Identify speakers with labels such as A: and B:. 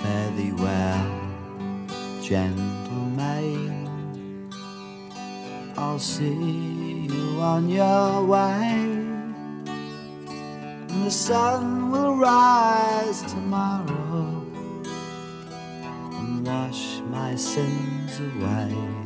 A: fare thee well, gentle maid. I'll see you on your way, and the sun will rise tomorrow and wash my sins away.